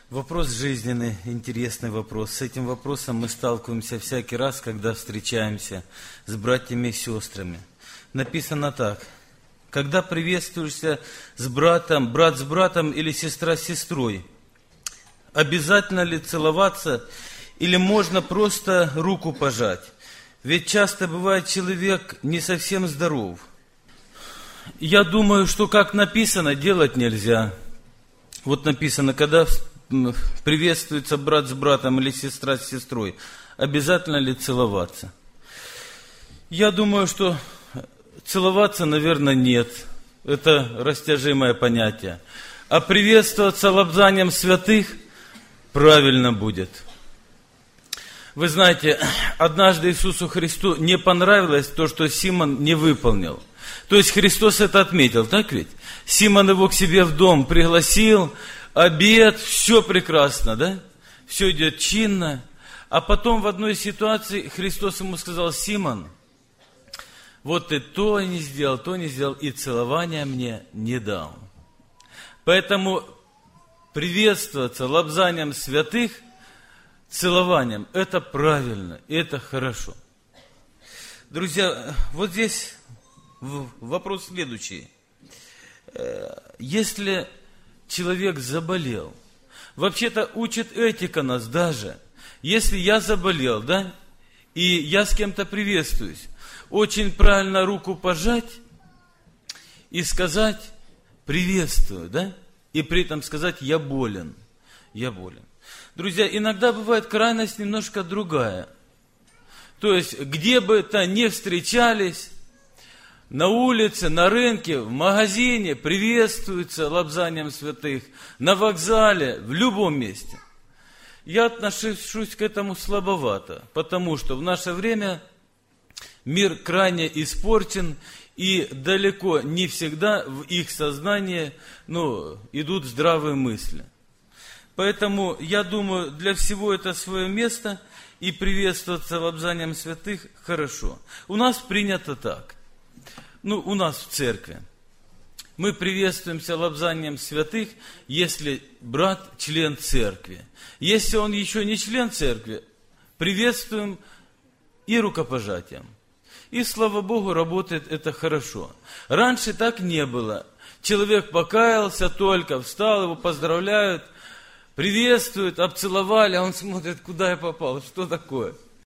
Вопрос жизненный, интересный вопрос. С этим вопросом мы сталкиваемся всякий раз, когда встречаемся с братьями и сестрами. Написано так. Когда приветствуешься с братом, брат с братом или сестра с сестрой, обязательно ли целоваться или можно просто руку пожать? Ведь часто бывает человек не совсем здоров. Я думаю, что как написано, делать нельзя. Вот написано, когда приветствуется брат с братом или сестра с сестрой, обязательно ли целоваться? Я думаю, что целоваться, наверное, нет. Это растяжимое понятие. А приветствоваться лобзанием святых правильно будет. Вы знаете, однажды Иисусу Христу не понравилось то, что Симон не выполнил. То есть Христос это отметил, так ведь? Симон его к себе в дом пригласил, обед, все прекрасно, да? Все идет чинно. А потом в одной ситуации Христос ему сказал: Симон, вот ты то не сделал, и целования мне не дал. Поэтому приветствоваться лобзанием святых, целованием, это правильно, и это хорошо. Друзья, вот здесь вопрос следующий. Если человек заболел, вообще-то учит этика нас даже. Если я заболел, да, и я с кем-то приветствуюсь, очень правильно руку пожать и сказать приветствую, да, и при этом сказать я болен, я болен. Друзья, иногда бывает крайность немножко другая. То есть, где бы то ни встречались, на улице, на рынке, в магазине приветствуются лобзанием святых, на вокзале, в любом месте. Я отношусь к этому слабовато, потому что в наше время мир крайне испорчен, и далеко не всегда в их сознании идут здравые мысли. Поэтому, я думаю, для всего это свое место, и приветствоваться лобзанием святых хорошо. У нас принято так. У нас в церкви. Мы приветствуемся лобзанием святых, если брат член церкви. Если он еще не член церкви, приветствуем и рукопожатием. И, слава Богу, работает это хорошо. Раньше так не было. Человек покаялся только, встал, его поздравляют, приветствуют, обцеловали, а он смотрит, куда я попал, что такое.